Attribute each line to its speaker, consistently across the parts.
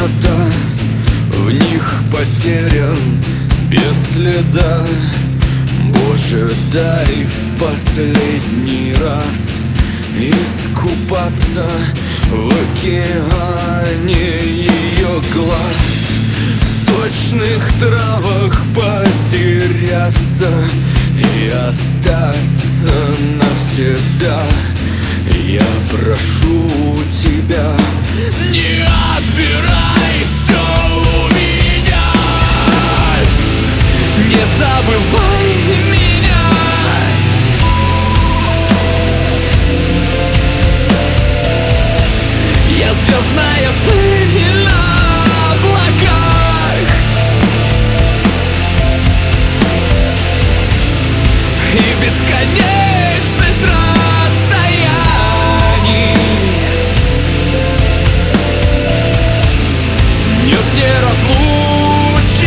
Speaker 1: темнота, в них потерян без следа. Боже, дай в последний раз искупаться в океане ее глаз, в сочных травах потеряться и остаться навсегда. Я прошу тебя, не отбирай все у меня, не забывай меня. Я звездная пыль на облаках и бесконечность расстояний. Нет, не разлучит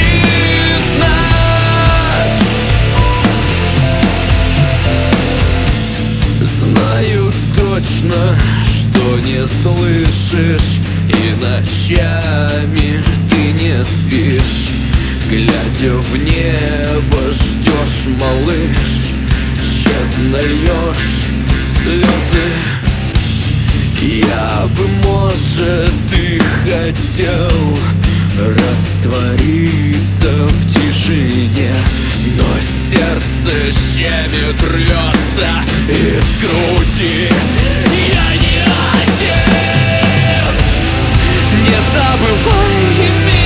Speaker 1: нас. Знаю точно, что не слышишь, и ночами ты не спишь, глядя в небо, ждешь, малыш, тщетно льешь слезы. Я бы, может, и хотел раствориться в тишине, но сердце щемит, рвется из груди. Я не один, не забывай меня.